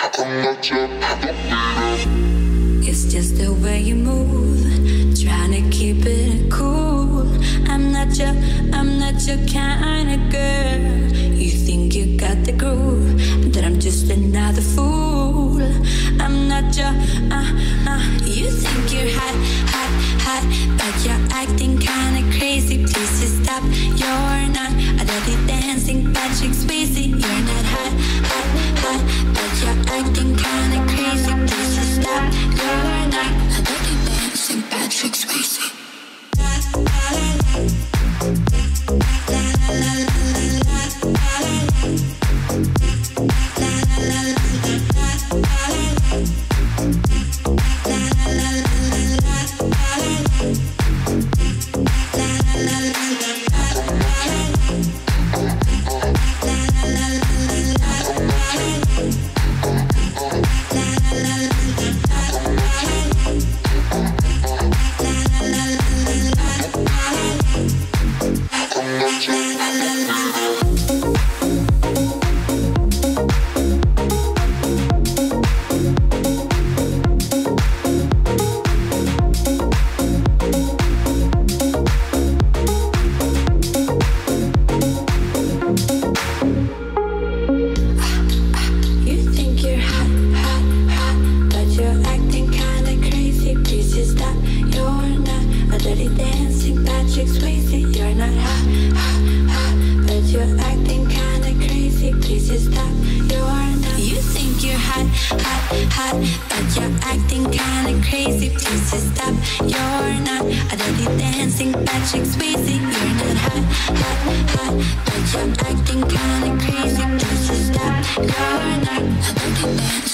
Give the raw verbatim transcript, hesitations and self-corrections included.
It's just the way you move, trying to keep it cool. I'm not your, I'm not your kind of girl. You think you got the groove, but that I'm just another fool. I'm not your, uh, uh. You think you're hot, hot, hot, but you're acting kinda crazy. Please just stop. You're not a dirty dancing Patrick Swayze. You're not hot, hot, hot, but you're acting kinda crazy. Please just stop. You're not a dirty dancing Patrick Swayze. You're not a dirty dancer.